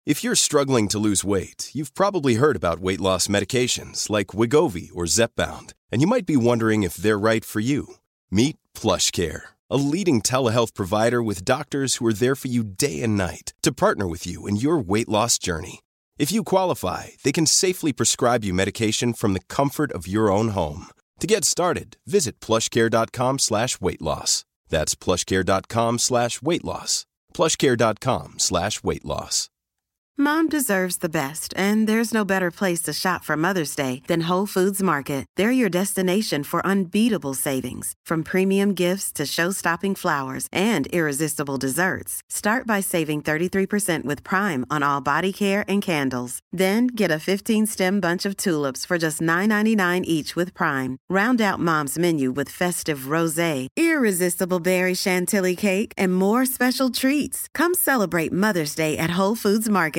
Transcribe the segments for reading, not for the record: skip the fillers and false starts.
If you're struggling to lose weight, you've probably heard about weight loss medications like Wegovy or Zepbound, and you might be wondering if they're right for you. Meet PlushCare, a leading telehealth provider with doctors who are there for you day and night to partner with you in your weight loss journey. If you qualify, they can safely prescribe you medication from the comfort of your own home. To get started, visit plushcare.com/weightloss. That's plushcare.com/weightloss. plushcare.com/weightloss. Mom deserves the best, and there's no better place to shop for Mother's Day than Whole Foods Market. They're your destination for unbeatable savings, from premium gifts to show-stopping flowers and irresistible desserts. Start by saving 33% with Prime on all body care and candles. Then get a 15-stem bunch of tulips for just $9.99 each with Prime. Round out Mom's menu with festive rosé, irresistible berry chantilly cake, and more special treats. Come celebrate Mother's Day at Whole Foods Market.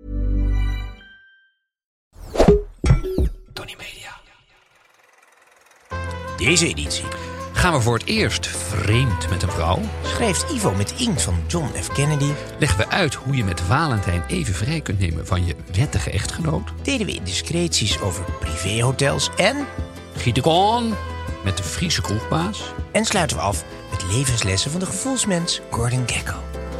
Tony Media. Deze editie Gaan we voor het eerst vreemd met een vrouw? schrijft Ivo met inkt van John F. Kennedy. Leggen we uit hoe je met Valentijn even vrij kunt nemen van je wettige echtgenoot? Deden we indiscreties over privéhotels Giet ik on met de Friese kroegbaas? en sluiten we af met levenslessen van de gevoelsmens Gordon Gekko.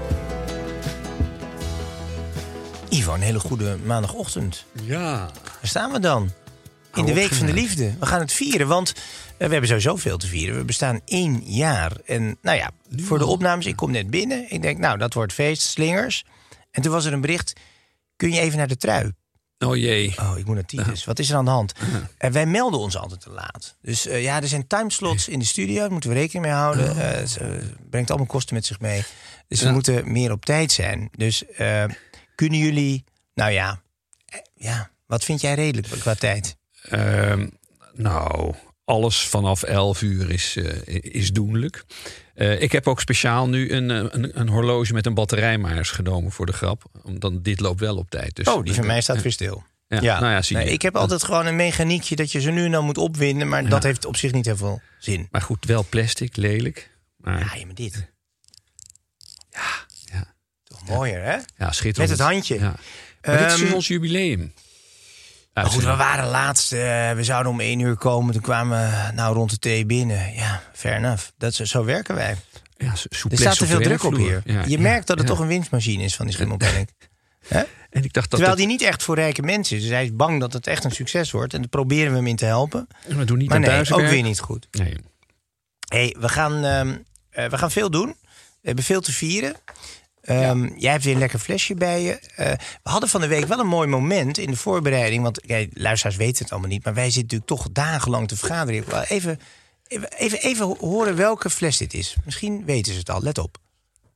Ivo, een hele goede maandagochtend. Ja. Waar staan we dan? In de Week van de Liefde. We gaan het vieren, want we hebben sowieso veel te vieren. We bestaan 1 jaar. En nou ja, voor de opnames, ik kom net binnen. Ik denk, nou, dat wordt feest, slingers. En toen was er een bericht, kun je even naar de trui? Oh jee. Oh, ik moet naar Titus. Wat is er aan de hand? Wij melden ons altijd te laat. Dus ja, er zijn timeslots in de studio. Daar moeten we rekening mee houden. Het brengt allemaal kosten met zich mee. Dus we moeten meer op tijd zijn. Dus kunnen jullie... Nou ja, wat vind jij redelijk qua tijd? Nou, alles vanaf 11 uur is doenlijk. Ik heb ook speciaal nu een horloge met een batterijmaars genomen voor de grap. Omdat dit loopt wel op tijd. Dus die van mij staat weer stil. Ja. Nou ja, zie je. Ik heb altijd gewoon een mechaniekje dat je ze nu en dan moet opwinden. Maar dat heeft op zich niet heel veel zin. Maar goed, wel plastic, lelijk. Maar... Ja, maar dit. Ja. Toch mooier, hè? Ja, schitterend. Met het handje. Ja. Maar dit is dus ons jubileum. Maar goed, we waren laatst. We zouden om 1 uur komen. Toen kwamen we rond de thee binnen. Ja, fair enough. Zo werken wij. Ja, er staat te veel druk op hier. Ja, je merkt dat het toch een winstmachine is van die Schimmelpenninck. En ik dacht terwijl die niet echt voor rijke mensen is. Dus hij is bang dat het echt een succes wordt. En daar proberen we hem in te helpen. We doen niet maar nee, ook weer niet goed. Nee. Hey, we gaan veel doen. We hebben veel te vieren. Jij hebt weer een lekker flesje bij je. We hadden van de week wel een mooi moment in de voorbereiding. Want luisteraars weten het allemaal niet. Maar wij zitten natuurlijk toch dagenlang te vergaderen. Even horen welke fles dit is. Misschien weten ze het al. Let op.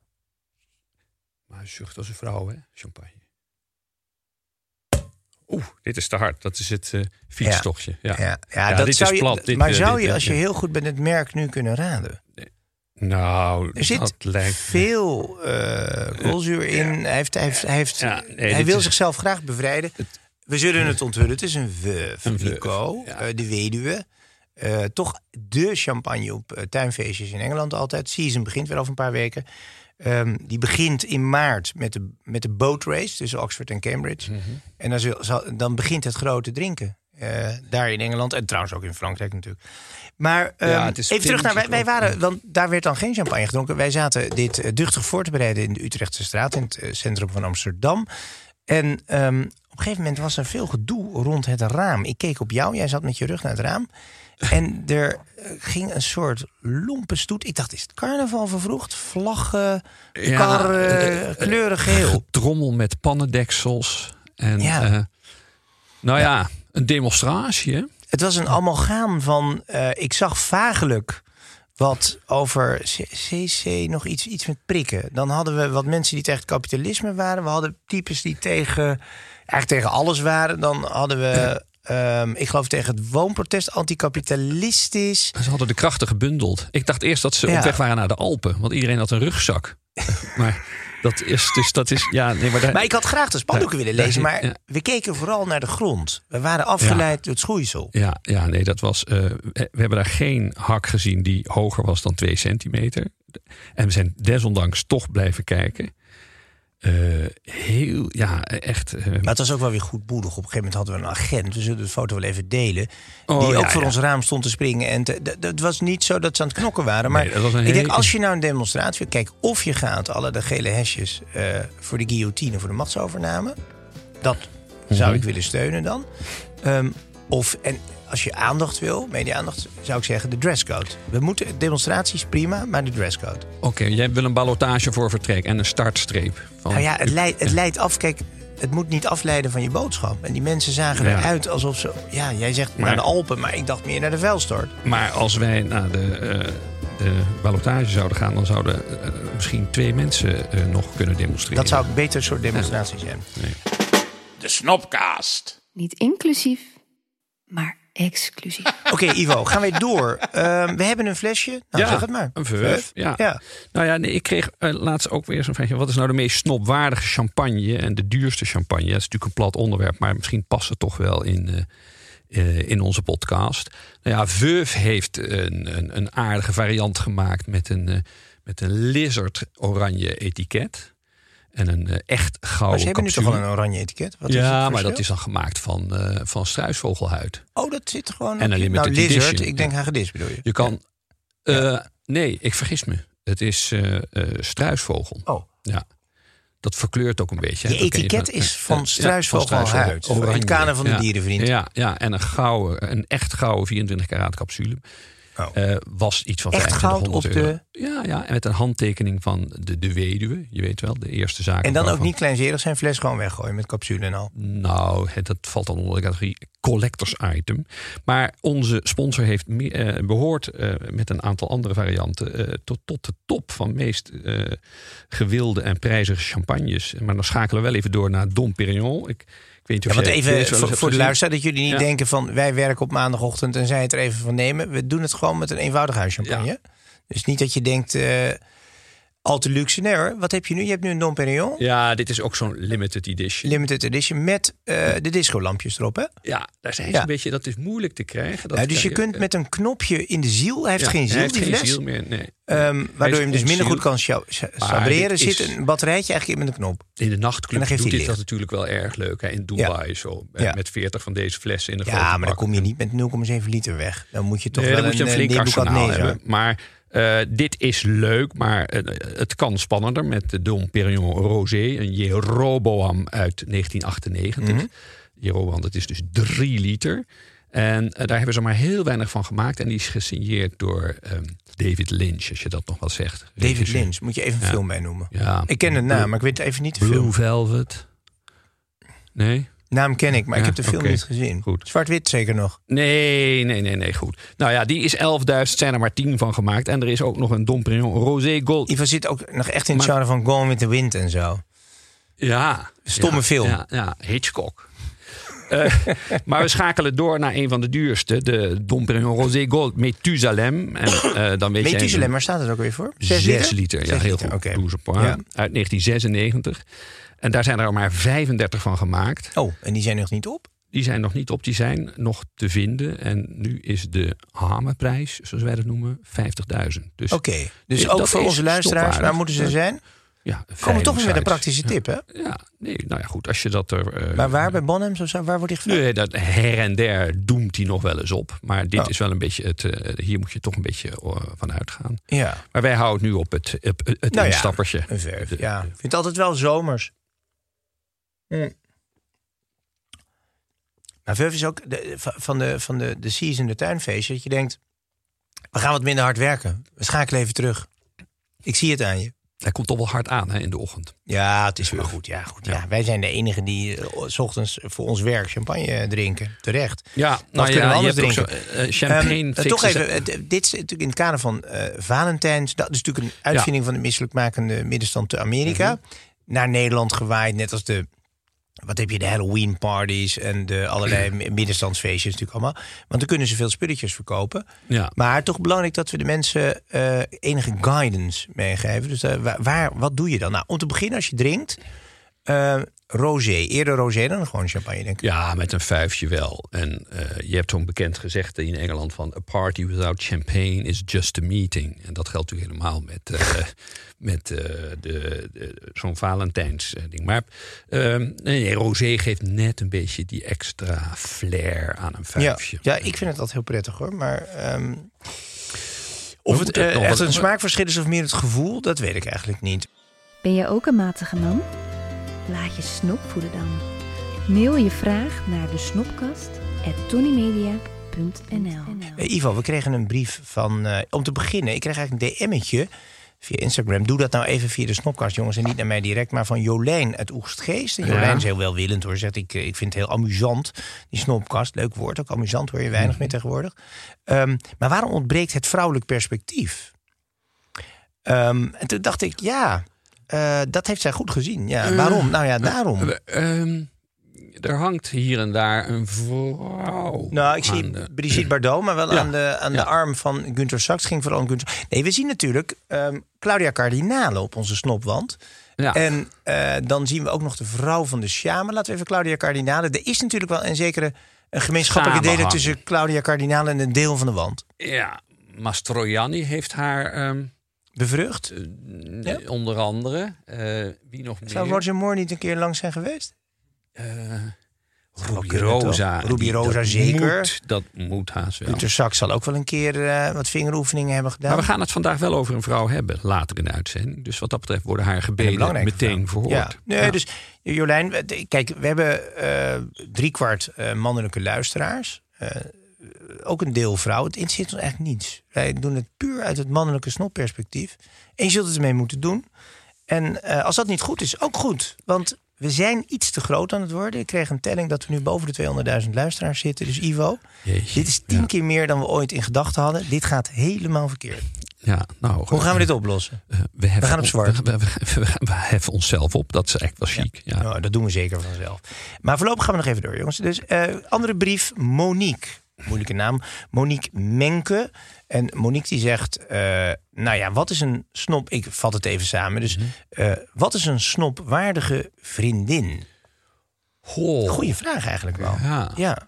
Maar zucht als een vrouw, hè? Champagne. Dit is te hard. Dat is het fietstochtje. Ja, dat dit zou is je, plat. Maar zou je, als je heel goed bent, het merk nu kunnen raden? Nou, er zit veel koolzuur in. Hij wil zichzelf graag bevrijden. We zullen het onthullen. Het is een Veuve Clicquot, de weduwe. Toch de champagne op tuinfeestjes in Engeland altijd. Season begint weer over een paar weken. Die begint in maart met de boat race tussen Oxford en Cambridge. Mm-hmm. En dan begint het grote drinken. Daar in Engeland en trouwens ook in Frankrijk natuurlijk. Maar even terug naar... Wij waren, want daar werd dan geen champagne gedronken. Wij zaten dit duchtig voor te bereiden in de Utrechtse straat... in het centrum van Amsterdam. En op een gegeven moment was er veel gedoe rond het raam. Ik keek op jou, jij zat met je rug naar het raam. En er ging een soort lompenstoet. Ik dacht, is het carnaval vervroegd? Vlaggen, karren, kleurig geel. Trommel met pannendeksels. En een demonstratie, hè? Het was een amalgaam van... ik zag vagelijk wat over CC nog iets met prikken. Dan hadden we wat mensen die tegen het kapitalisme waren. We hadden types die eigenlijk tegen alles waren. Dan hadden we... ik geloof tegen het woonprotest, anticapitalistisch. Ze hadden de krachten gebundeld. Ik dacht eerst dat ze op weg waren naar de Alpen. Want iedereen had een rugzak. Maar dat is... Maar ik had graag de spandoeken willen lezen. Maar we keken vooral naar de grond. We waren afgeleid door het schoeisel. Dat was... we hebben daar geen hak gezien die hoger was dan 2 centimeter. En we zijn desondanks toch blijven kijken. Echt. Maar het was ook wel weer goedmoedig. Op een gegeven moment hadden we een agent. We zullen de foto wel even delen. Die ook voor ons raam stond te springen. En het was niet zo dat ze aan het knokken waren. Maar ik denk, als je nou een demonstratie... Kijk, of je gaat alle de gele hesjes voor de guillotine, voor de machtsovername. Dat zou ik willen steunen dan. En als je aandacht wil, media-aandacht, zou ik zeggen de dresscode. We moeten demonstraties prima, maar de dresscode. Oké, jij wil een ballotage voor vertrek en een startstreep. Het leidt af. Kijk, het moet niet afleiden van je boodschap. En die mensen zagen eruit alsof ze... Ja, jij zegt naar de Alpen, maar ik dacht meer naar de vuilstort. Maar als wij naar de ballotage zouden gaan, dan zouden misschien 2 mensen nog kunnen demonstreren. Dat zou een beter soort demonstratie zijn. Nee. De Snopcast. Niet inclusief, maar exclusief. Oké, Ivo, gaan we door. We hebben een flesje. Nou, zeg het maar. Een veuf. Ja. Nou ja, ik kreeg laatst ook weer zo'n vraagje. Wat is nou de meest snopwaardige champagne en de duurste champagne? Dat is natuurlijk een plat onderwerp, maar misschien past het toch wel in onze podcast. Nou ja, Veuf heeft een aardige variant gemaakt met een lizard oranje etiket. En een echt gouden Maar ze hebben capsule. nu toch wel een oranje etiket? Wat is Maar dat is dan gemaakt van struisvogelhuid. Oh, dat zit er gewoon En een limited lizard, edition. ik denk hagedis bedoel je? Je kan... Nee, ik vergis me. Het is struisvogel. Oh. Ja. Dat verkleurt ook een beetje. Je etiket is van struisvogelhuid. In het kader van de dierenvriend. Ja, en een echt gouden 24 karaat capsule. Was iets van echt goud op €25. Ja, en met een handtekening van de weduwe. Je weet wel, de eerste zaak. En dan ook niet kleinzerig zijn fles gewoon weggooien met capsule en al. Nou, dat valt dan onder de categorie collectors item. Maar onze sponsor heeft behoort met een aantal andere varianten tot de top van meest gewilde en prijzige champagnes. Maar dan schakelen we wel even door naar Dom Pérignon. Ik weet niet of want jij even voor de luisteraar, dat jullie niet denken van wij werken op maandagochtend en zij het er even van nemen. We doen het gewoon met een eenvoudig huischampagne. Ja. Dus niet dat je denkt al te luxe. Nee hoor, wat heb je nu? Je hebt nu een Dom Pérignon. Ja, dit is ook zo'n limited edition. Limited edition met de discolampjes erop, hè? Ja, daar zijn ze een beetje, dat is moeilijk te krijgen. Dus je kunt met een knopje in de ziel, hij heeft geen ziel, hij heeft die geen fles. ziel meer, nee. Waardoor je hem dus minder goed kan sabreren. Zit een batterijtje eigenlijk in met een knop. In de nachtclub doet dit dat natuurlijk wel erg leuk. Hè? In Dubai met 40 van deze flessen in de grote maar bak. dan kom je niet met 0,7 liter weg. Dan moet je toch wel een flink arsenaal hebben. Maar dit is leuk, maar het kan spannender met de Dom Pérignon Rosé, een Jeroboam uit 1998. Jeroboam, dat is dus 3 liter. En daar hebben ze maar heel weinig van gemaakt. En die is gesigneerd door David Lynch, als je dat nog wel zegt. David Lynch, moet je even een film bij noemen. Ja. Ik ken de naam, maar ik weet even niet de film. Blue Velvet. Nee? Naam ken ik, maar ik heb de film niet gezien. Goed. Zwart-wit zeker nog? Nee, goed. Nou ja, die is 11.000, zijn er maar 10 van gemaakt. En er is ook nog een Dom Pérignon Rosé Gold. Ivan zit ook nog echt in het genre van Gone with the Wind en zo. Ja. Stomme film. Ja, Hitchcock. Maar we schakelen door naar een van de duurste. De Dom Pérignon Rosé Gold Methusalem. En, dan weet Methusalem, waar staat het ook weer voor? 6 liter. Ja, heel goed. Okay. Uit 1996. En daar zijn er al maar 35 van gemaakt. Oh, en die zijn nog niet op? Die zijn nog niet op, die zijn nog te vinden. En nu is de hamerprijs, zoals wij dat noemen, 50.000. Dus dus ook voor onze luisteraars, waar moeten ze zijn? Ja, komen toch weer met een praktische tip, hè? Ja, nou ja, goed, als je dat er... maar waar, bij Bonhams of zo, waar wordt die gevraagd? Nee, dat her en der doemt hij nog wel eens op. Maar dit is wel een beetje hier moet je toch een beetje van uitgaan. Ja. Maar wij houden nu op het instappertje. Een verf, ik vind het altijd wel zomers. Maar verf is ook van de season, de tuinfeestje, dat je denkt, we gaan wat minder hard werken. We schakelen even terug. Ik zie het aan je. Hij komt toch wel hard aan, hè, in de ochtend. Ja, het is wel goed. Ja. Wij zijn de enigen die 's ochtends voor ons werk champagne drinken. Terecht. Ja, nou kunnen we anders drinken. Champagne. Toch even, dit is natuurlijk in het kader van Valentijns. Dat is natuurlijk een uitvinding van de misselijkmakende middenstand te Amerika. Naar Nederland gewaaid, net als de Halloween parties en de allerlei middenstandsfeestjes natuurlijk allemaal. Want dan kunnen ze veel spulletjes verkopen. Ja. Maar toch belangrijk dat we de mensen enige guidance meegeven. Dus wat doe je dan? Nou, om te beginnen, als je drinkt, rosé. Eerder rosé dan gewoon champagne, denk ik. Ja, met een vuifje wel. En je hebt zo'n bekend gezegde in Engeland van... a party without champagne is just a meeting. En dat geldt natuurlijk helemaal met zo'n Valentijns ding. Maar nee, rosé geeft net een beetje die extra flair aan een vuifje. Ja, ik vind het altijd heel prettig hoor. Maar of het echt een smaakverschil is of meer het gevoel, dat weet ik eigenlijk niet. Ben jij ook een matige man? Laat je snop voeden dan. Mail je vraag naar de snopkast@tonymedia.nl. Ivo, we kregen een brief van... om te beginnen, ik kreeg eigenlijk een DM'tje via Instagram. Doe dat nou even via de Snopkast, jongens. En niet naar mij direct, maar van Jolijn uit Oegstgeest. En Jolijn is heel welwillend hoor. Zegt, ik vind het heel amusant, die Snopkast. Leuk woord, ook amusant hoor je weinig meer tegenwoordig. Maar waarom ontbreekt het vrouwelijk perspectief? En toen dacht ik, dat heeft zij goed gezien. Ja, waarom? Nou ja, daarom. Er hangt hier en daar een vrouw. Nou, ik zie Brigitte Bardot, maar wel aan de arm van Günter Sachs. Ging vooral om Günter. Nee, we zien natuurlijk Claudia Cardinale op onze snopwand. Ja. En dan zien we ook nog de vrouw van de Sjame. Laten we even Claudia Cardinale. Er is natuurlijk wel een gemeenschappelijke delen tussen Claudia Cardinale en een deel van de wand. Ja, Mastroianni heeft haar... bevrucht? Onder andere. Wie nog meer? Zou Roger Moore niet een keer langs zijn geweest? Ruby Rosa zeker. Dat moet haast wel. Günter Sachs zal ook wel een keer wat vingeroefeningen hebben gedaan. Maar we gaan het vandaag wel over een vrouw hebben, later in de uitzending. Dus wat dat betreft worden haar gebeden meteen verhoord. Ja. Nee, dus Jolijn, kijk, we hebben 3/4 mannelijke luisteraars. Ook een deel vrouw. Het interesseert ons eigenlijk niets. Wij doen het puur uit het mannelijke snopperspectief. En je zult het ermee moeten doen. En als dat niet goed is, ook goed. Want we zijn iets te groot aan het worden. Ik kreeg een telling dat we nu boven de 200.000 luisteraars zitten. Dus Ivo, dit is 10 keer meer dan we ooit in gedachten hadden. Dit gaat helemaal verkeerd. Ja, nou, hoe gaan we dit oplossen? We gaan op zwart. We heffen onszelf op. Dat is echt wel chic. Ja. Nou, dat doen we zeker vanzelf. Maar voorlopig gaan we nog even door, jongens. Dus andere brief, Monique. Moeilijke naam. Monique Menke. En Monique die zegt... wat is een snop... Ik vat het even samen. Dus wat is een snopwaardige vriendin? Goeie vraag eigenlijk wel. Ja.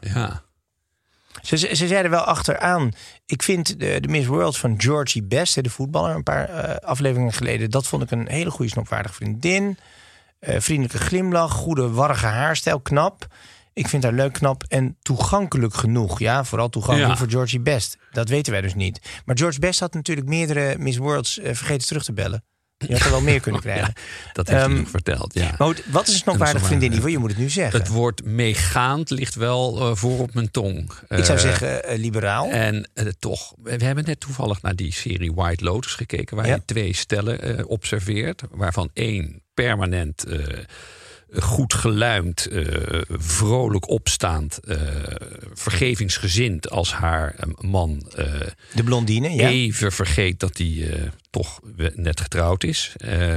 Ze zei er wel achteraan. Ik vind de Miss World van Georgie Best, de voetballer, een paar afleveringen geleden... dat vond ik een hele goede snopwaardige vriendin. Vriendelijke glimlach, goede warrige haarstijl, knap... Ik vind haar leuk, knap en toegankelijk genoeg. Ja, vooral toegankelijk voor Georgie Best. Dat weten wij dus niet. Maar George Best had natuurlijk meerdere Miss Worlds vergeten terug te bellen. Je had er wel meer kunnen krijgen. Dat heeft hij nog verteld, ja. Maar wat is een snopwaardig vriendin, Ivo? Je moet het nu zeggen. Het woord meegaand ligt wel voor op mijn tong. Ik zou zeggen liberaal. En toch, we hebben net toevallig naar die serie White Lotus gekeken... waar je 2 stellen observeert, waarvan 1 permanent... goed geluimd, vrolijk opstaand, vergevingsgezind als haar man. De blondine, ja. Even vergeet dat hij toch net getrouwd is.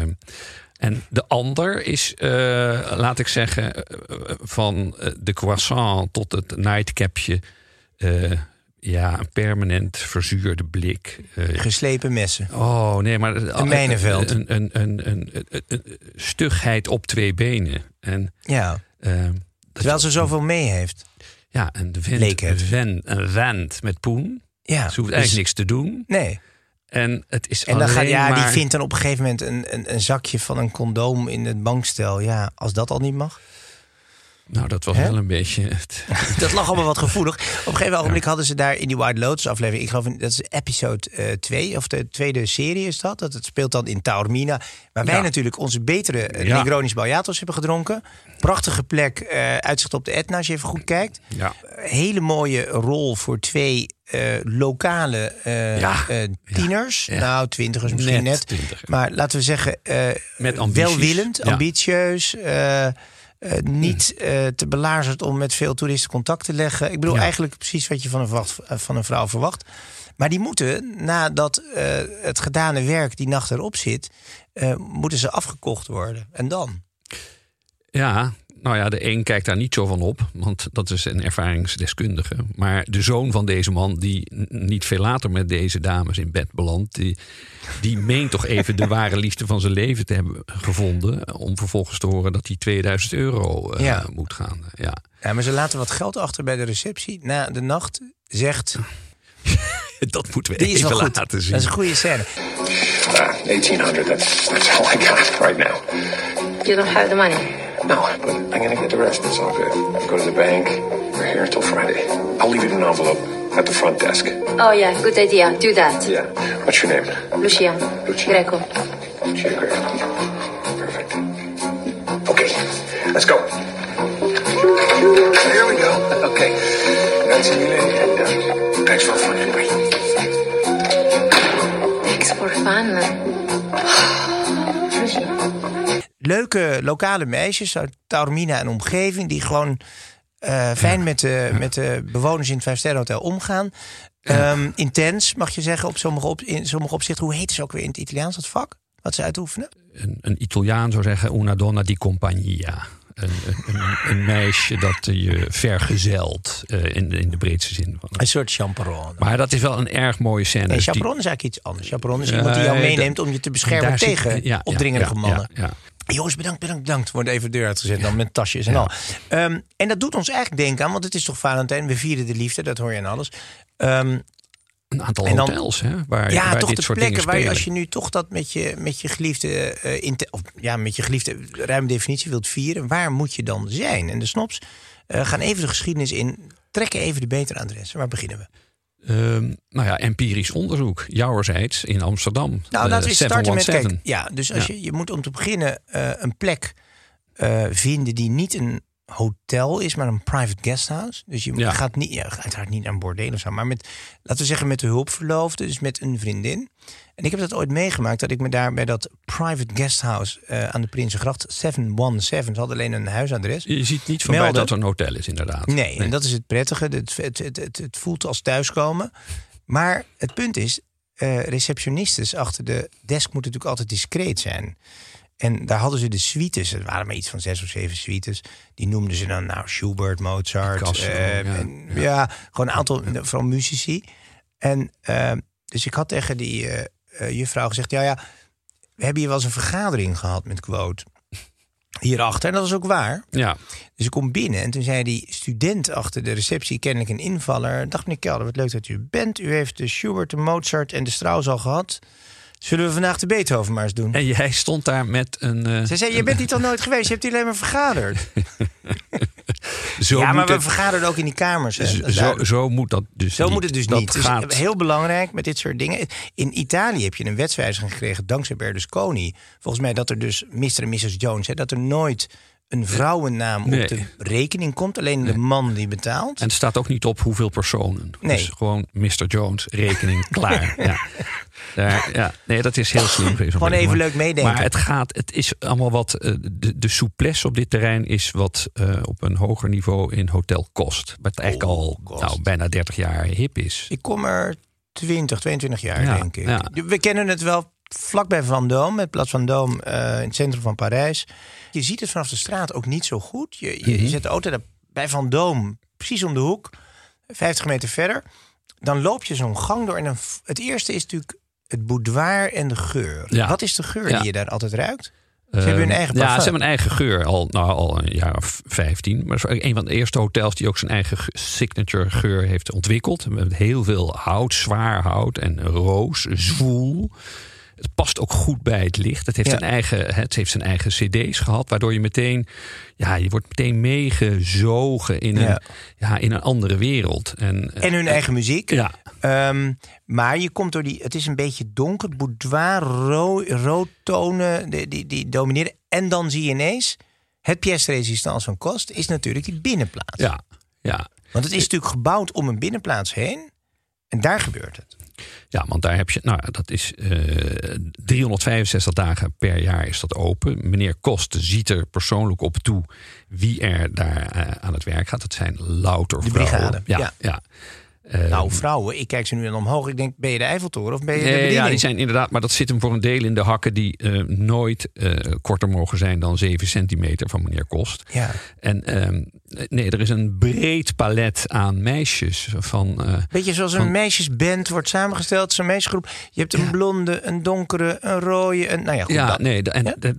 En de ander is, laat ik zeggen, van de croissant tot het nightcapje... een permanent verzuurde blik. Geslepen messen. Oh, nee, maar... Een mijnenveld. Een stugheid op 2 benen. En, terwijl ze zoveel mee heeft. Ja, en een vent met poen. Ja, ze hoeft eigenlijk niks te doen. Nee. En het is en dan alleen gaat, maar... die vindt dan op een gegeven moment een zakje van een condoom in het bankstel. Ja, als dat al niet mag... Nou, dat was wel een beetje... Dat lag allemaal wat gevoelig. Op een gegeven ogenblik hadden ze daar in die White Lotus aflevering... ik geloof dat is episode 2, of de tweede serie is dat. Het speelt dan in Taormina. Waar wij natuurlijk onze betere Negronis Baljatos hebben gedronken. Prachtige plek, uitzicht op de Etna, als je even goed kijkt. Ja. Hele mooie rol voor 2 lokale tieners. Ja. Nou, 20ers misschien net. 20. Maar laten we zeggen, welwillend, ambitieus... niet te belazerd om met veel toeristen contact te leggen. Ik bedoel eigenlijk precies wat je van een vrouw verwacht. Maar die moeten, nadat het gedane werk die nacht erop zit... moeten ze afgekocht worden. En dan? Ja, Nou ja, de een kijkt daar niet zo van op, want dat is een ervaringsdeskundige. Maar de zoon van deze man, die niet veel later met deze dames in bed belandt, die meent toch even de ware liefde van zijn leven te hebben gevonden, om vervolgens te horen dat hij €2000 moet gaan. Ja, maar ze laten wat geld achter bij de receptie. Na de nacht zegt... Dat moeten we die even laten zien. Dat is een goede scène. 1800, that's all I got right now. You don't have the money? No, but I'm gonna get the rest. It's all good. I'll go to the bank. We're here until Friday. I'll leave it in an envelope at the front desk. Oh yeah, good idea. Do that. Yeah. What's your name? Lucia. Greco. Lucia Greco. Perfect. Okay, let's go. Here we go. Okay. Grazie mille and thanks for fun anyway. Thanks for fun. Leuke lokale meisjes uit Taormina en omgeving die gewoon fijn met de bewoners in het 5-sterrenhotel omgaan. Intens, mag je zeggen, in sommige opzichten. Hoe heet ze ook weer in het Italiaans, dat vak? Wat ze uitoefenen? Een Italiaan zou zeggen una donna di compagnia. Een meisje dat je vergezelt in de breedste zin. Een soort chaperone. Maar dat is wel een erg mooie scène. Nee, chaperone is eigenlijk iets anders. Chaperone is iemand die jou meeneemt om je te beschermen tegen opdringerige mannen. Ja. Jongens, bedankt. Wordt even de deur uitgezet dan met tasjes en al. En dat doet ons eigenlijk denken aan, want het is toch Valentijn. We vieren de liefde, dat hoor je aan alles. Een aantal hotels, hè, waar toch dit de soort plekken dingen waar spelen. als je nu toch dat met je geliefde met je geliefde ruime definitie wilt vieren, waar moet je dan zijn? En de snobs gaan even de geschiedenis in, trekken even de betere adressen. Waar beginnen we? Empirisch onderzoek. Jouwerzijds in Amsterdam. Nou, laten we starten met, 717. kijk, dus als je moet om te beginnen een plek vinden die niet een hotel is, maar een private guesthouse. Dus je gaat uiteraard niet naar een bordeel of zo, maar laten we zeggen met de hulpverloofde, dus met een vriendin. En ik heb dat ooit meegemaakt, dat ik me daar bij dat private guesthouse aan de Prinsengracht 717, ze had alleen een huisadres. Je ziet niet van bij dat er een hotel is, inderdaad. Nee, en dat is het prettige. Het voelt als thuiskomen. Maar het punt is, receptionistes achter de desk moeten natuurlijk altijd discreet zijn. En daar hadden ze de suites. Er waren maar iets van 6 of 7 suites. Die noemden ze dan Schubert, Mozart. Picasso, gewoon een aantal, vooral muzici. En dus ik had tegen die juffrouw gezegd, we hebben hier wel eens een vergadering gehad met Quote. Hierachter, en dat is ook waar. Ja. Dus ik kom binnen en toen zei die student achter de receptie, kennelijk een invaller, dacht meneer Kelder, wat leuk dat u bent. U heeft de Schubert, de Mozart en de Strauss al gehad. Zullen we vandaag de Beethoven maar eens doen? En jij stond daar met een... Zij zei, je bent hier toch nooit geweest? Je hebt hier alleen maar vergaderd. Maar we vergaderen ook in die kamers. Zo moet dat dus zo niet. moet het dus dat niet. Gaat... Het is heel belangrijk met dit soort dingen. In Italië heb je een wetswijziging gekregen dankzij Berlusconi. Volgens mij dat er dus Mr. en Mrs. Jones, dat er nooit een vrouwennaam op de rekening komt. Alleen de man die betaalt. En het staat ook niet op hoeveel personen. Nee. Dus gewoon Mr. Jones, rekening, klaar. Nee, dat is heel slim. Gewoon even leuk meedenken. Maar het is allemaal wat... De souplesse op dit terrein is wat op een hoger niveau in Hotel Kost. Wat eigenlijk al bijna 30 jaar hip is. Ik kom er 22 jaar, denk ik. Ja. We kennen het wel vlakbij Vendôme, het Plaats Vendôme in het centrum van Parijs. Je ziet het vanaf de straat ook niet zo goed. Je zet de auto daar bij Vendôme precies om de hoek, 50 meter verder. Dan loop je zo'n gang door en het eerste is natuurlijk het boudoir en de geur. Ja. Wat is de geur die je daar altijd ruikt? Ze hebben hun eigen parfum. Ja, ze hebben een eigen geur al een jaar of 15. Maar een van de eerste hotels die ook zijn eigen signature geur heeft ontwikkeld. Met heel veel hout, zwaar hout en roos, zwoel. Het past ook goed bij het licht. Het heeft zijn eigen cd's gehad, waardoor je meteen... je wordt meteen meegezogen in een andere wereld. En hun eigen muziek. Ja. Maar je komt door het is een beetje donker, boudoir, roodtonen, die domineren. En dan zie je ineens, het pièce de résistance van Kost is natuurlijk die binnenplaats. Ja. Want het is natuurlijk gebouwd om een binnenplaats heen. En daar gebeurt het. Ja, want daar heb je, dat is 365 dagen per jaar is dat open. Meneer Kost ziet er persoonlijk op toe wie er daar aan het werk gaat. Dat zijn louter vrouwen. De brigade. Ja. Vrouwen, ik kijk ze nu omhoog. Ik denk, ben je de Eiffeltoren of ben je de bediening? Ja, die zijn inderdaad, maar dat zit hem voor een deel in de hakken die nooit korter mogen zijn dan 7 centimeter van meneer Kost. Ja. En er is een breed palet aan meisjes. Beetje zoals een meisjesband wordt samengesteld, zo'n meisjesgroep. Je hebt een blonde, een donkere, een rode.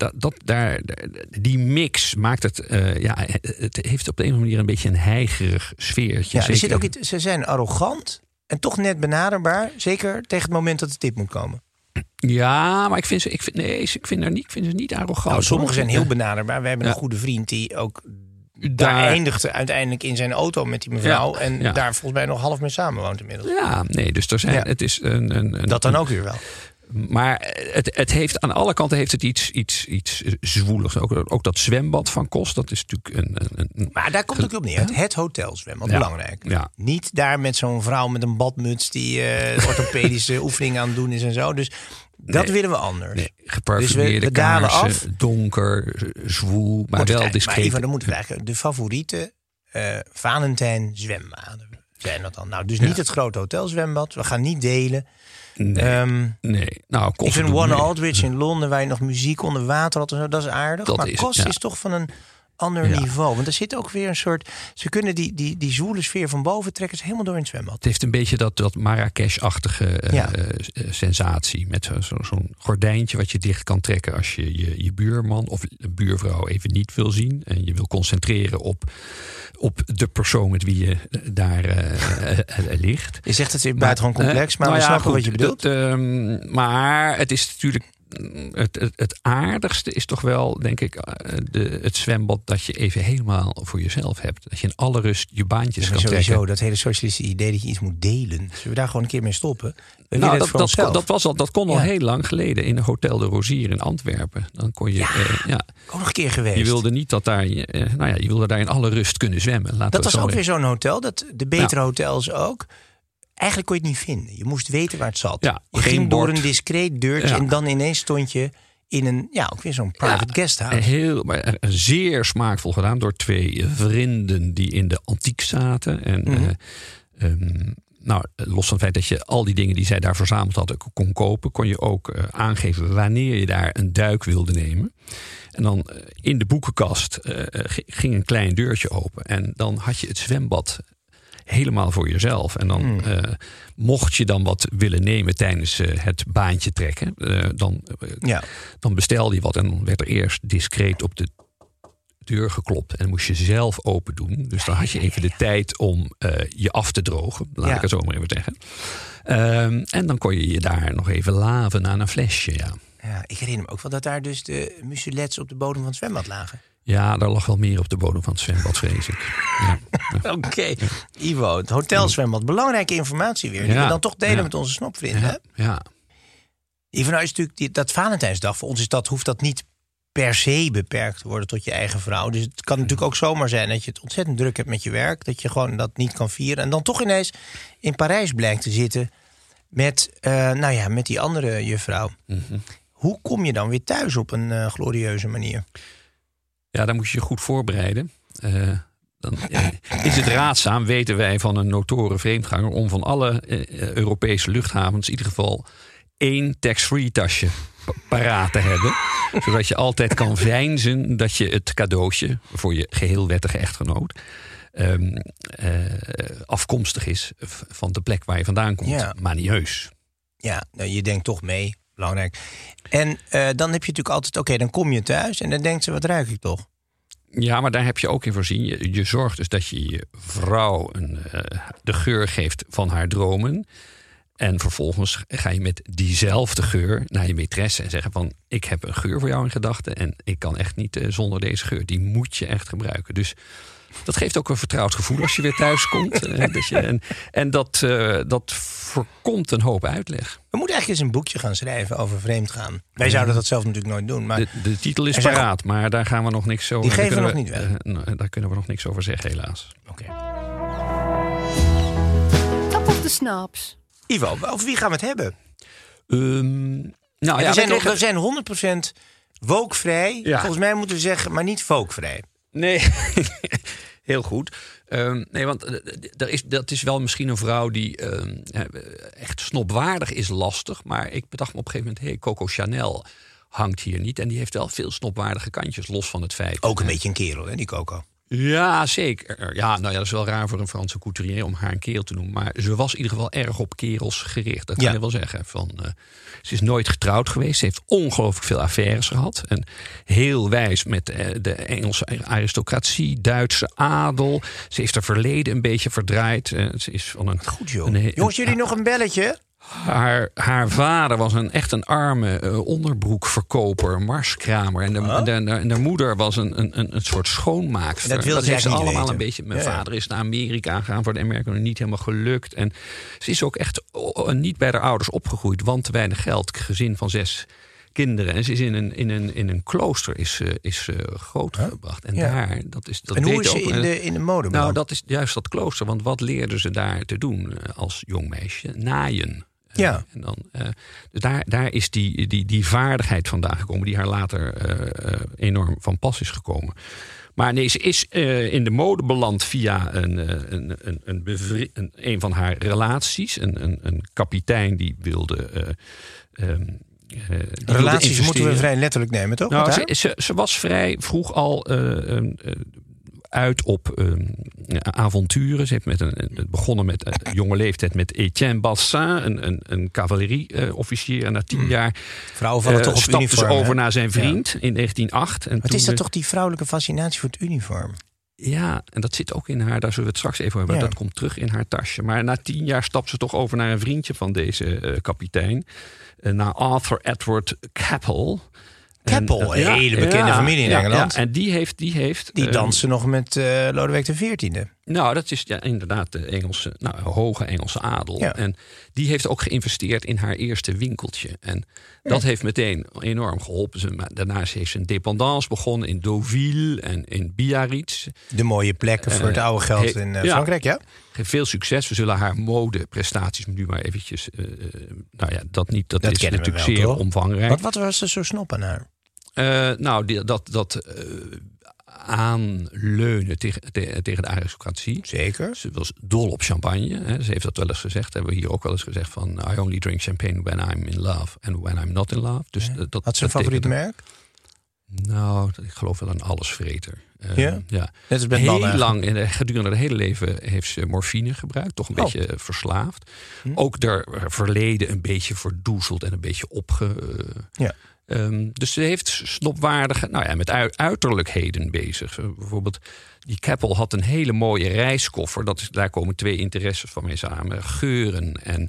Die mix maakt het. Het heeft op de een of andere manier een beetje een heigerig sfeertje. Ja, er zit ook iets, ze zijn arrogant en toch net benaderbaar. Zeker tegen het moment dat de tip moet komen. Ja, maar ik vind ze niet arrogant. Nou, sommigen zijn heel benaderbaar. We hebben een goede vriend die ook daar eindigde uiteindelijk in zijn auto met die mevrouw. Daar volgens mij nog half mee samenwoont inmiddels. Ja, nee, dus er zijn. Het is dat dan ook weer wel. Maar het heeft aan alle kanten heeft het iets zwoeligs. Ook dat zwembad van Kost, dat is natuurlijk een maar daar komt het ook op neer. Het hotelzwembad, belangrijk. Ja. Niet daar met zo'n vrouw met een badmuts die orthopedische oefeningen aan het doen is en zo. Dus dat willen we anders. Nee, geparfumeerde dus we dalen kaarsen, af. Donker, zwoel, maar wel discreet. Maar even, dan moeten we eigenlijk de favoriete Valentijn zwembaden zijn dat dan. Nou, dus niet het grote hotelzwembad. We gaan niet delen. Nee. Nou, ik vind One Aldridge in Londen, waar je nog muziek onder water had en zo, dat is aardig. Maar Kost is toch van een ander niveau. Want er zit ook weer een soort. Ze kunnen die zwoele sfeer van boven trekken ze helemaal door in het zwembad. Het heeft een beetje dat Marrakesh-achtige sensatie. Met zo'n gordijntje wat je dicht kan trekken als je buurman of buurvrouw even niet wil zien. En je wil concentreren op de persoon met wie je daar ligt. Je zegt het buitengewoon complex, maar we snappen wat je bedoelt. Maar het is natuurlijk. Het aardigste is toch wel, denk ik, het zwembad dat je even helemaal voor jezelf hebt. Dat je in alle rust je baantjes kan trekken. Sowieso, dat hele socialistische idee dat je iets moet delen. Zullen we daar gewoon een keer mee stoppen? Dat kon al heel lang geleden in een Hotel de Rosier in Antwerpen. Dan kon je. Ook nog een keer geweest. Je wilde niet dat daar. Je wilde daar in alle rust kunnen zwemmen. Dat was ook weer zo'n hotel. De betere hotels ook. Eigenlijk kon je het niet vinden. Je moest weten waar het zat. Ja, je ging door een discreet deurtje en dan ineens stond je in een, ook weer zo'n private guesthouse. Maar zeer smaakvol gedaan door 2 vrienden die in de antiek zaten. En los van het feit dat je al die dingen die zij daar verzameld hadden kon kopen, kon je ook aangeven wanneer je daar een duik wilde nemen. En dan in de boekenkast ging een klein deurtje open. En dan had je het zwembad helemaal voor jezelf. En dan mocht je dan wat willen nemen tijdens het baantje trekken. Dan bestelde je wat. En dan werd er eerst discreet op de deur geklopt. En dan moest je zelf open doen. Dus dan had je even de tijd om je af te drogen. Laat ik het zo maar even zeggen. En dan kon je je daar nog even laven aan een flesje. Ja, ik herinner me ook wel dat daar dus de muselets op de bodem van het zwembad lagen. Ja, daar lag wel meer op de bodem van het zwembad, vrees ik. Ja. Oké. Ivo, het hotelzwembad. Belangrijke informatie weer. Die we dan toch delen met onze snopvrienden. Ja. Ivo, nou is natuurlijk dat Valentijnsdag. Voor ons hoeft dat niet per se beperkt te worden tot je eigen vrouw. Dus het kan natuurlijk ook zomaar zijn dat je het ontzettend druk hebt met je werk. Dat je gewoon dat niet kan vieren. En dan toch ineens in Parijs blijkt te zitten met die andere juffrouw. Mm-hmm. Hoe kom je dan weer thuis op een glorieuze manier? Ja, dan moet je je goed voorbereiden. Dan is het raadzaam, weten wij van een notoren vreemdganger, om van alle Europese luchthavens in ieder geval 1 tax-free tasje paraat te hebben. Zodat je altijd kan veinzen dat je het cadeautje voor je geheel wettige echtgenoot afkomstig is van de plek waar je vandaan komt. Maar niet heus. Ja, je denkt toch mee. Belangrijk. En dan heb je natuurlijk altijd, dan kom je thuis en dan denkt ze, wat ruik ik toch? Ja, maar daar heb je ook in voorzien. Je zorgt dus dat je je vrouw de geur geeft van haar dromen. En vervolgens ga je met diezelfde geur naar je maîtresse en zeggen van, ik heb een geur voor jou in gedachten en ik kan echt niet zonder deze geur. Die moet je echt gebruiken. Dus dat geeft ook een vertrouwd gevoel als je weer thuis komt. Dat voorkomt een hoop uitleg. We moeten eigenlijk eens een boekje gaan schrijven over vreemdgaan. Wij zouden dat zelf natuurlijk nooit doen. Maar de titel is paraat, maar daar gaan we nog niks over. Die geven we nog niet weg. Daar kunnen we nog niks over zeggen, helaas. Oké. Top of the Snaps. Ivo, over wie gaan we het hebben? We zijn 100% wokevrij. Ja. Volgens mij moeten we zeggen, maar niet volkvrij. Nee. Heel goed. Nee, want dat is wel misschien een vrouw die echt snobwaardig is lastig. Maar ik bedacht me op een gegeven moment, Coco Chanel hangt hier niet. En die heeft wel veel snobwaardige kantjes, los van het feit. Ook een beetje een kerel, hè, die Coco. Ja, zeker. Ja, dat is wel raar voor een Franse couturier om haar een kerel te noemen. Maar ze was in ieder geval erg op kerels gericht. Dat kan je wel zeggen. Ze is nooit getrouwd geweest. Ze heeft ongelooflijk veel affaires gehad. En heel wijs met de Engelse aristocratie, Duitse adel. Ze heeft haar verleden een beetje verdraaid. Ze is van een... Goed, joh. Jongens, jullie nog een belletje? Haar vader was echt een arme onderbroekverkoper, marskramer. En de moeder was een soort schoonmaakster. Dat heeft ze allemaal weten. Een beetje. Mijn vader is naar Amerika gegaan voor de Amerikanen, niet helemaal gelukt. En ze is ook echt niet bij haar ouders opgegroeid, want te weinig geld. Gezin van 6 kinderen. En ze is in een klooster is grootgebracht. En daar, dat en hoe is ze in de mode? Nou, dat is juist dat klooster. Want wat leerden ze daar te doen als jong meisje? Naaien. Ja. En dan, dus daar is die vaardigheid vandaan gekomen, die haar later enorm van pas is gekomen. Maar nee, ze is in de mode beland via een van haar relaties. Een kapitein die wilde. Relaties moeten we vrij letterlijk nemen, toch? Nou, ze was vrij vroeg al uit op avonturen. Ze heeft begonnen met jonge leeftijd met Etienne Bassin, een cavalerieofficier. En na 10 jaar vrouwen vallen toch op stapte uniform, ze over hè? naar zijn vriend in 1908. En het is dat toch die vrouwelijke fascinatie voor het uniform? Ja, en dat zit ook in haar, daar zullen we het straks even over hebben. Ja. Dat komt terug in haar tasje. Maar na 10 jaar stapt ze toch over naar een vriendje van deze kapitein. Naar Arthur Edward Capel. Een hele bekende familie in Engeland. Ja, en die dansen nog met Lodewijk XIV. Nou, dat is inderdaad de hoge Engelse adel. Ja. En die heeft ook geïnvesteerd in haar eerste winkeltje. En dat heeft meteen enorm geholpen. Daarnaast heeft ze een dépendance begonnen in Deauville en in Biarritz. De mooie plekken voor het oude geld in Frankrijk, ja. Veel succes. We zullen haar modeprestaties nu maar eventjes... dat is natuurlijk zeer toch? Omvangrijk. Wat was er zo snop aan haar? Aanleunen tegen de aristocratie. Zeker. Ze was dol op champagne. Hè. Ze heeft dat wel eens gezegd. Hebben we hier ook wel eens gezegd van... I only drink champagne when I'm in love and when I'm not in love. Dus had ze een favoriet merk? Nou, ik geloof wel een allesvreter. Ja? Net als Ben heel lang, gedurende haar hele leven heeft ze morfine gebruikt. Toch een beetje verslaafd. Ook haar verleden een beetje verdoezeld en een beetje dus ze heeft snopwaardige, met uiterlijkheden bezig. Bijvoorbeeld, die Capel had een hele mooie reiskoffer. Daar komen 2 interesses van mee samen. Geuren en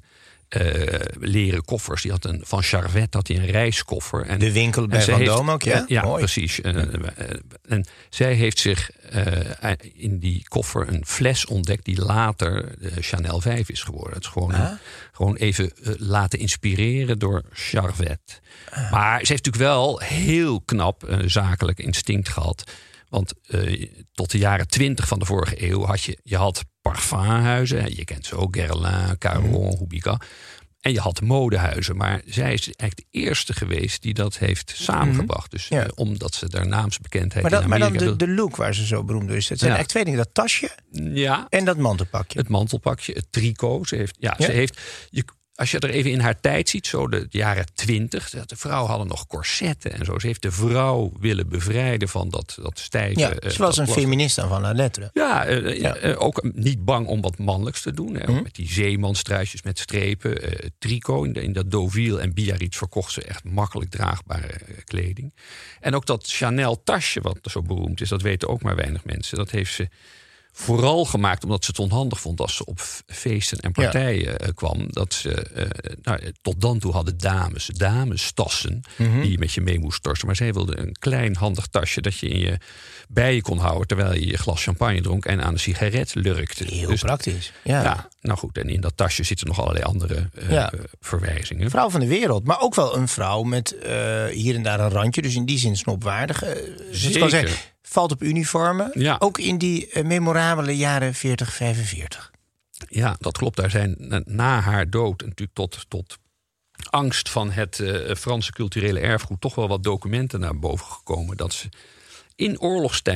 leren koffers. Die had van Charvet had hij een reiskoffer. En, de winkel bij Van Dome ook, ja? Ja, mooi. Precies. En zij heeft zich in die koffer een fles ontdekt die later Chanel 5 is geworden. Het is gewoon even laten inspireren door Charvet. Maar ze heeft natuurlijk wel heel knap zakelijk instinct gehad. Want tot de jaren 20 van de vorige eeuw had je parfumhuizen. Je kent ze ook, Guerlain, Caron, Rubica. En je had modehuizen. Maar zij is eigenlijk de eerste geweest die dat heeft samengebracht. Dus omdat ze daar naamsbekendheid in Amerika... Maar dan de look waar ze zo beroemd is. Het zijn eigenlijk 2 dingen. Dat tasje en dat mantelpakje. Het mantelpakje, het tricot. Ze heeft... Als je er even in haar tijd ziet, zo de jaren 20... de vrouwen hadden nog corsetten en zo. Ze heeft de vrouw willen bevrijden van dat stijve... Ja, ze was een feminist aan van haar letteren. Ook niet bang om wat mannelijks te doen. Hè. Met die zeemanstruisjes met strepen. Tricot, in dat Deauville en Biarritz verkocht ze echt makkelijk draagbare kleding. En ook dat Chanel tasje, wat zo beroemd is... dat weten ook maar weinig mensen. Dat heeft ze... vooral gemaakt omdat ze het onhandig vond als ze op feesten en partijen kwam. Dat ze tot dan toe hadden damestassen die je met je mee moest torsen. Maar zij wilde een klein handig tasje dat je bij je kon houden terwijl je je glas champagne dronk en aan een sigaret lurkte. Heel praktisch. Ja, nou goed. En in dat tasje zitten nog allerlei andere verwijzingen. Vrouw van de wereld, maar ook wel een vrouw met hier en daar een randje. Dus in die zin snopwaardig. Zeker. Valt op uniformen. Ja. Ook in die memorabele jaren 40, 45. Ja, dat klopt. Daar zijn na haar dood natuurlijk tot angst van het Franse culturele erfgoed toch wel wat documenten naar boven gekomen. Dat ze in oorlogstijd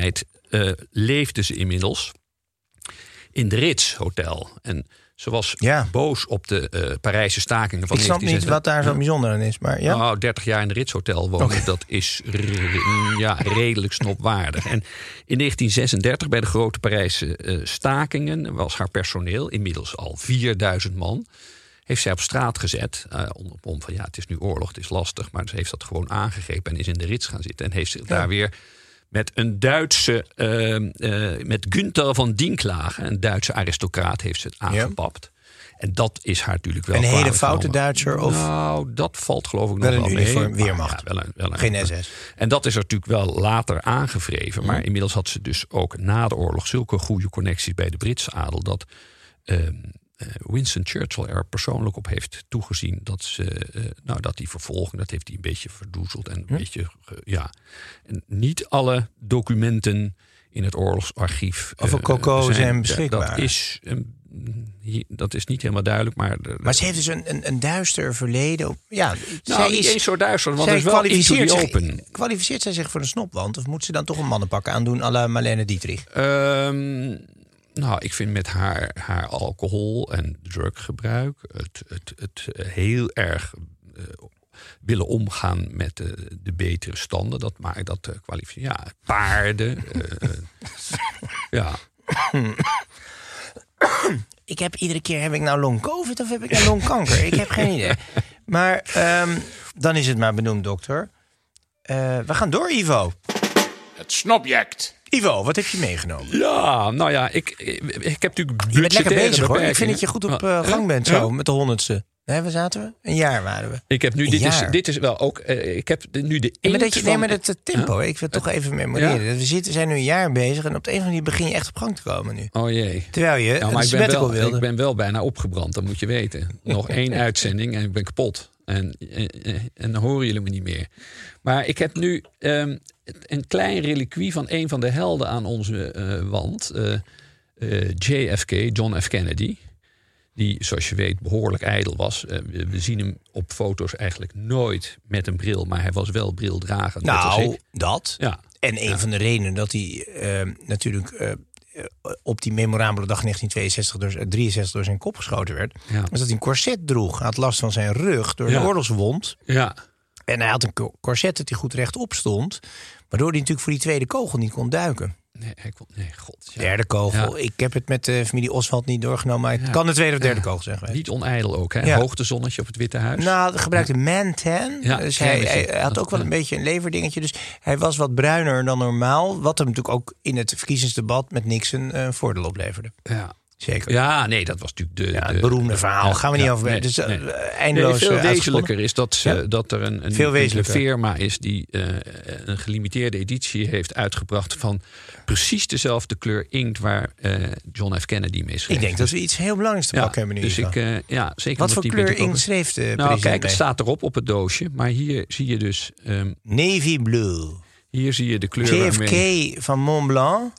leefde ze inmiddels in de Ritz Hotel. En ze was boos op de Parijse stakingen van 1966. Ik snap niet wat daar zo bijzonder aan is. Maar ja. Nou, 30 jaar in de Ritz Hotel wonen, dat is redelijk snopwaardig. En in 1936, bij de grote Parijse stakingen, was haar personeel, inmiddels al 4000 man, heeft zij op straat gezet. Om van het is nu oorlog, het is lastig. Maar ze heeft dat gewoon aangegrepen en is in de Ritz gaan zitten. En heeft zich daar weer met een Duitse, met Günther van Dinklage, een Duitse aristocraat, heeft ze het aangepapt. En dat is haar natuurlijk wel. Een hele foute Duitser? Of? Nou, dat valt geloof ik nog wel wel een mee. uniform weermacht. Wel geen SS. En dat is er natuurlijk wel later aangevreven. Maar inmiddels had ze dus ook na de oorlog zulke goede connecties bij de Britse adel, dat Winston Churchill er persoonlijk op heeft toegezien dat ze, dat die vervolging, dat heeft hij een beetje verdoezeld en een beetje, En niet alle documenten in het oorlogsarchief over Coco zijn beschikbaar. Dat is niet helemaal duidelijk, maar ze heeft dus een duister verleden. Ja, zij niet is eens zo duister, want het is wel into the open. Kwalificeert zij zich voor de snopwand, of moet ze dan toch een mannenpak aandoen à la Marlene Dietrich? Ik vind met haar alcohol en druggebruik, het heel erg willen omgaan met de betere standen, dat maakt dat kwalificeert. Ja, paarden. Iedere keer heb ik nou long-covid of heb ik nou longkanker? Ik heb geen idee. Maar dan is het maar benoemd, dokter. We gaan door, Ivo. Het snobject. Ivo, wat heb je meegenomen? Ja, ik heb natuurlijk. Je bent lekker bezig, hoor. Ik vind dat je goed op gang bent zo met de 100ste. Nee, waar zaten we? Een jaar waren we. Ik heb nu, dit is wel ook. Ik heb nu de maar het tempo. Ik wil toch even memoreren. We zijn nu een jaar bezig en op de een of andere manier begin je echt op gang te komen nu. Oh jee. Terwijl je een sabbatical wilde. Ik ben wel bijna opgebrand, dat moet je weten. Nog 1 uitzending en ik ben kapot. En dan horen jullie me niet meer. Maar ik heb nu een klein reliquie van een van de helden aan onze wand. JFK, John F. Kennedy. Die, zoals je weet, behoorlijk ijdel was. We zien hem op foto's eigenlijk nooit met een bril. Maar hij was wel brildragend. Dat. Ja. En een van de redenen dat hij natuurlijk op die memorabele dag 1963 door zijn kop geschoten werd, was dat hij een corset droeg. Hij had last van zijn rug door een oorlogswond. Ja. En hij had een corset dat hij goed rechtop stond, waardoor hij natuurlijk voor die tweede kogel niet kon duiken. Derde kogel. Ja. Ik heb het met de familie Oswald niet doorgenomen, maar het kan de tweede of derde kogel zijn geweest. Niet onijdel ook, hè? Hoogtezonnetje op het Witte Huis. Nou, hij gebruikte Man-tan. Ja, dus hij had ook wel een beetje een leverdingetje. Dus hij was wat bruiner dan normaal. Wat hem natuurlijk ook in het verkiezingsdebat met Nixon een voordeel opleverde. Ja. Zeker. Ja, nee, dat was natuurlijk het beroemde verhaal. Gaan we niet over. Nee, dus eindeloos. Veel wezenlijker is dat er een firma is die een gelimiteerde editie heeft uitgebracht van precies dezelfde kleur inkt waar John F. Kennedy mee schreef. Ik denk dat we iets heel belangrijks te pakken hebben nu. Dus zeker. Wat voor kleur inkt schreef de president? Kijk, het staat erop op het doosje, maar hier zie je dus navy blue. Hier zie je de kleur JFK van Mont Blanc.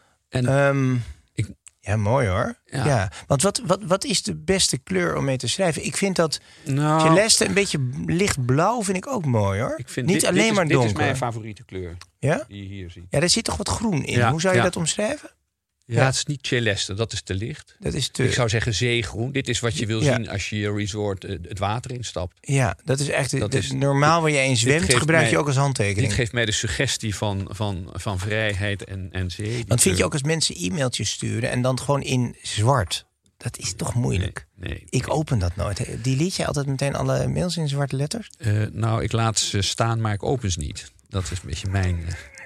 En ja, mooi hoor. Ja. Want wat is de beste kleur om mee te schrijven? Ik vind dat Celeste een beetje lichtblauw vind ik ook mooi hoor. Ik vind niet alleen maar donker. Dit is mijn favoriete kleur. Ja? Die je hier ziet. Ja, daar zit toch wat groen in. Hoe zou je dat omschrijven? Ja, het is niet Celeste, dat is te licht. Ik zou zeggen zeegroen. Dit is wat je wil zien als je je resort het water instapt. Ja, dat is echt normaal waar je in zwemt, gebruik je ook als handtekening. Dit geeft mij de suggestie van vrijheid en zee. Want vind je ook als mensen e-mailtjes sturen en dan gewoon in zwart? Dat is toch moeilijk? Nee. Ik open dat nooit. Delete jij altijd meteen alle mails in zwarte letters? Ik laat ze staan, maar ik open ze niet. Dat is een beetje mijn...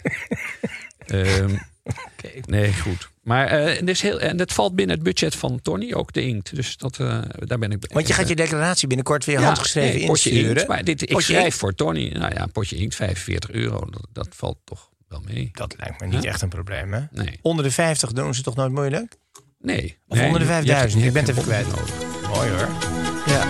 Nee, goed. Maar het valt binnen het budget van Tony, ook de inkt. Dus daar ben ik... Want je gaat je declaratie binnenkort weer handgeschreven insturen. Inkt, maar ik schrijf voor Tony. Nou ja, een potje inkt, €45. Dat valt toch wel mee. Dat lijkt me niet echt een probleem, hè? Nee. Onder de 50 doen ze toch nooit moeilijk? Nee. Of onder de 5000? Ik ben het even kwijt. Mooi hoor. Ja.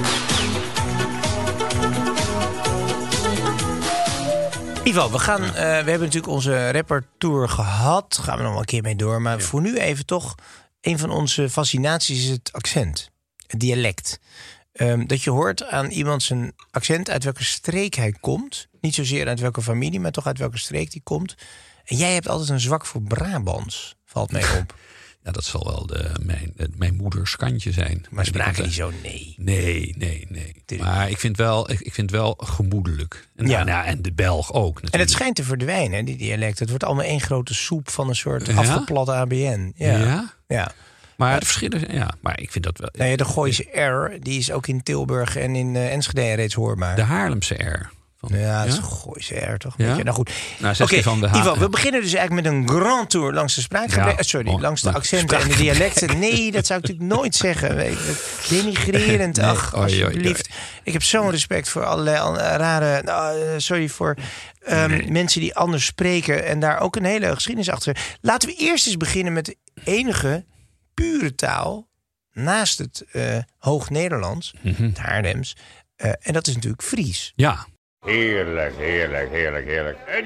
Ivo, we hebben natuurlijk onze rappertour gehad. Daar gaan we nog wel een keer mee door. Maar voor nu even toch, een van onze fascinaties is het accent. Het dialect. Dat je hoort aan iemand zijn accent uit welke streek hij komt. Niet zozeer uit welke familie, maar toch uit welke streek die komt. En jij hebt altijd een zwak voor Brabants, valt mij op. Ja, dat zal wel mijn moeders kantje zijn. Maar spraken die zo? Nee. Maar ik vind wel gemoedelijk. En de Belg ook natuurlijk. En het schijnt te verdwijnen, hè, die dialect. Het wordt allemaal één grote soep van een soort afgeplatte ABN. Ja. Maar het verschillen, maar ik vind dat wel... Nou ja, de Gooise R, die is ook in Tilburg en in Enschede reeds hoorbaar. De Haarlemse R. Dat is een Gooise R, toch? Ja? Nou goed. Oké, Ivo, we beginnen dus eigenlijk met een grand tour langs de spraakgebreken. Langs de accenten en de dialecten. Nee, dat zou ik natuurlijk nooit zeggen. Denigrerend, alsjeblieft. Ik heb zo'n respect voor allerlei rare... voor mensen die anders spreken en daar ook een hele geschiedenis achter. Laten we eerst eens beginnen met de enige pure taal naast het Hoog-Nederlands, het Haarlems. En dat is natuurlijk Fries. Ja. Heerlijk. Het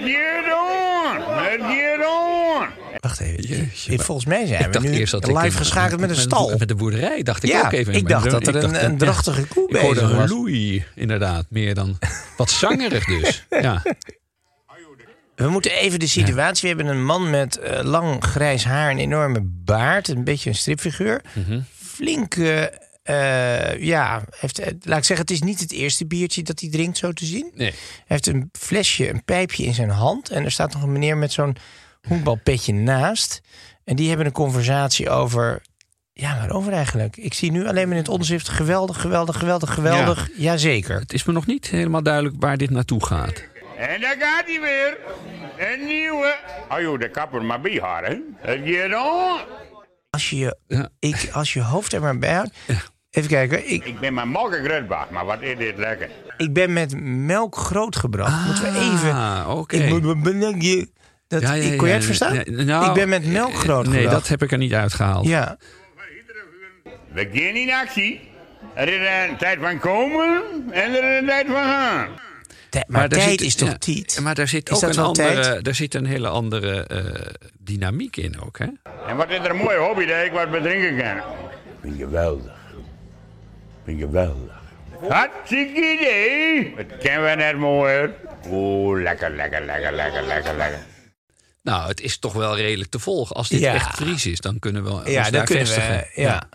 gaat on. Wacht even. Volgens mij zijn we nu live geschakeld met een stal. Met de boerderij dacht ik ook even. Ik dacht dat er een drachtige koe bezig was. Ik hoorde een loei, inderdaad. Meer dan wat zangerig dus. Ja. We moeten even de situatie. We hebben een man met lang grijs haar, een enorme baard. Een beetje een stripfiguur. Flinke... laat ik zeggen, het is niet het eerste biertje dat hij drinkt, zo te zien. Nee. Hij heeft een flesje, een pijpje in zijn hand. En er staat nog een meneer met zo'n honkbalpetje naast. En die hebben een conversatie over... Ja, waarover eigenlijk? Ik zie nu alleen maar in het onderschrift geweldig. Jazeker. Het is me nog niet helemaal duidelijk waar dit naartoe gaat. En daar gaat hij weer. Een nieuwe. De kapper maar bijhouden. Het gaat on. Als je hoofd er maar bij houdt... Even kijken. Ik ben met Morgen Grutbach, maar wat is dit lekker. Ik ben met melk grootgebracht. Moeten we even... Oké. Ik moet mijn benekje... Kon jij het verstaan? Ik ben met melk grootgebracht. Nee, dat heb ik er niet uitgehaald. Ja. We gaan in actie. Er is een tijd van komen en er is een tijd van gaan. Maar tijd is toch tijd? Maar daar zit ook daar zit een hele andere dynamiek in ook, hè? En wat is er een mooie hobby dat ik wat bedrinken kan. Vind geweldig. Hartstikke idee. Het kennen we net mooier. Lekker. Nou, het is toch wel redelijk te volgen. Als dit echt Fries is, dan kunnen we ons daar vestigen.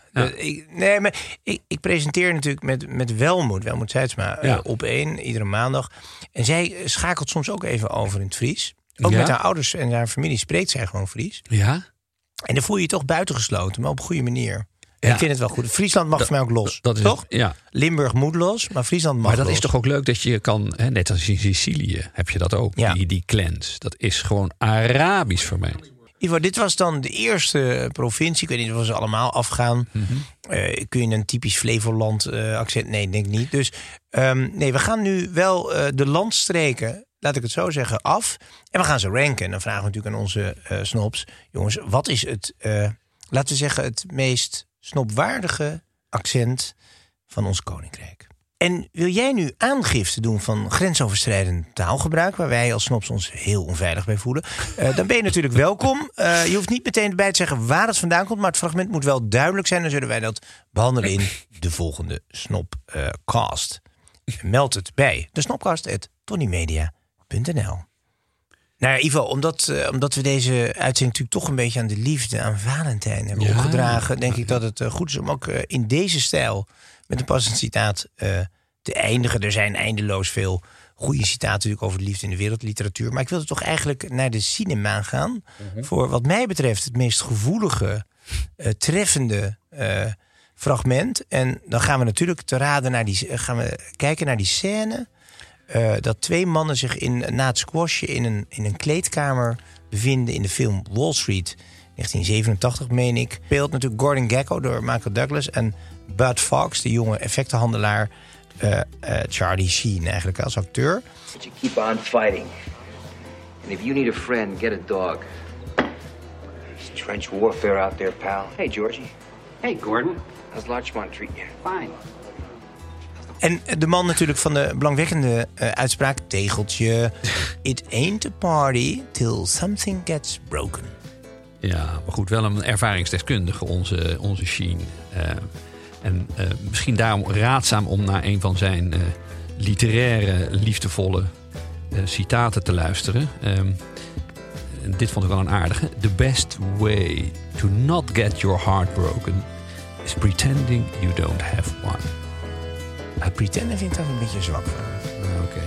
Ik presenteer natuurlijk met Welmoed Seidsma op 1, iedere maandag. En zij schakelt soms ook even over in het Fries. Ook met haar ouders en haar familie spreekt zij gewoon Fries. Ja. En dan voel je je toch buitengesloten, maar op een goede manier. Ja. Ik vind het wel goed. Friesland mag voor mij ook los. Dat is toch? Ja. Limburg moet los, maar Friesland mag los. Maar dat is toch ook leuk dat je kan... net als in Sicilië heb je dat ook. Ja. Die clans. Dat is gewoon Arabisch voor mij. Ivo, dit was dan de eerste provincie. Ik weet niet of ze allemaal afgaan. Kun je een typisch Flevoland accent? Nee, denk ik niet. Dus we gaan nu wel de landstreken, laat ik het zo zeggen, af. En we gaan ze ranken. En dan vragen we natuurlijk aan onze snobs. Jongens, wat is het... laten we zeggen, het meest snobwaardige accent van ons koninkrijk. En wil jij nu aangifte doen van grensoverschrijdend taalgebruik, waar wij als snobs ons heel onveilig bij voelen, dan ben je natuurlijk welkom. Je hoeft niet meteen erbij te zeggen waar het vandaan komt, maar het fragment moet wel duidelijk zijn. Dan zullen wij dat behandelen in de volgende Snopcast. Meld het bij de snopcast@tonymedia.nl. Nou ja, Ivo, omdat we deze uitzending natuurlijk toch een beetje aan de liefde, aan Valentijn hebben opgedragen, denk ik dat het goed is om ook in deze stijl met een passend citaat te eindigen. Er zijn eindeloos veel goede citaten natuurlijk over de liefde in de wereldliteratuur. Maar ik wilde toch eigenlijk naar de cinema gaan. Voor wat mij betreft het meest gevoelige, treffende fragment. En dan gaan we natuurlijk gaan we kijken naar die scène. Dat twee mannen zich na het squashen in een kleedkamer bevinden in de film Wall Street. 1987, meen ik. Speelt natuurlijk Gordon Gekko door Michael Douglas. En Bud Fox, de jonge effectenhandelaar. Charlie Sheen eigenlijk als acteur. But you keep on fighting. And if you need a friend, get a dog. It's trench warfare out there, pal. Hey, Georgie. Hey, Gordon. How's Larchmont treat you? Fine. En de man natuurlijk van de belangwekkende uitspraak. Tegeltje. It ain't a party till something gets broken. Ja, maar goed, wel een ervaringsdeskundige, onze Sheen. En misschien daarom raadzaam om naar een van zijn literaire, liefdevolle citaten te luisteren. en dit vond ik wel een aardige. The best way to not get your heart broken is pretending you don't have one. Pretenden vind ik dat een beetje zwak van. Oké.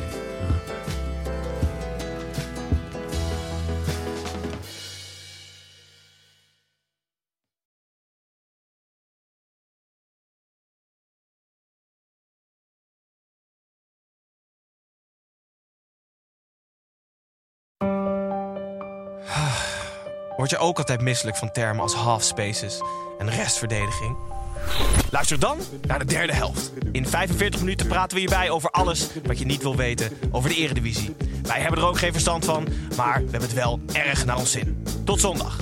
Word je ook altijd misselijk van termen als half spaces en restverdediging? Luister dan naar de derde helft. In 45 minuten praten we hierbij over alles wat je niet wil weten over de Eredivisie. Wij hebben er ook geen verstand van, maar we hebben het wel erg naar ons zin. Tot zondag.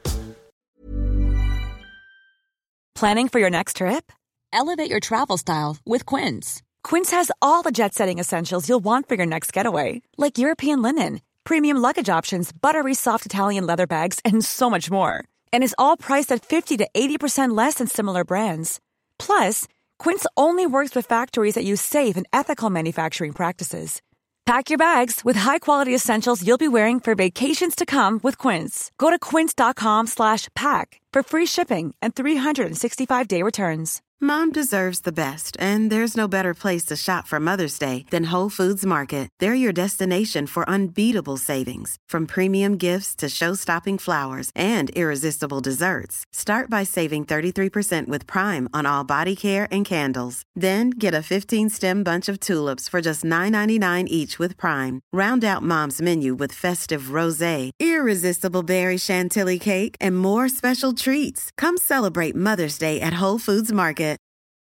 Planning for your next trip? Elevate your travel style with Quince. Quince has all the jet-setting essentials you'll want for your next getaway, like European linen, premium luggage options, buttery soft Italian leather bags, and so much more. And is all priced at 50 to 80% less than similar brands. Plus, Quince only works with factories that use safe and ethical manufacturing practices. Pack your bags with high-quality essentials you'll be wearing for vacations to come with Quince. Go to quince.com/pack for free shipping and 365-day returns. Mom deserves the best, and there's no better place to shop for Mother's Day than Whole Foods Market. They're your destination for unbeatable savings, from premium gifts to show-stopping flowers and irresistible desserts. Start by saving 33% with Prime on all body care and candles. Then get a 15-stem bunch of tulips for just $9.99 each with Prime. Round out Mom's menu with festive rosé, irresistible berry chantilly cake, and more special treats. Come celebrate Mother's Day at Whole Foods Market.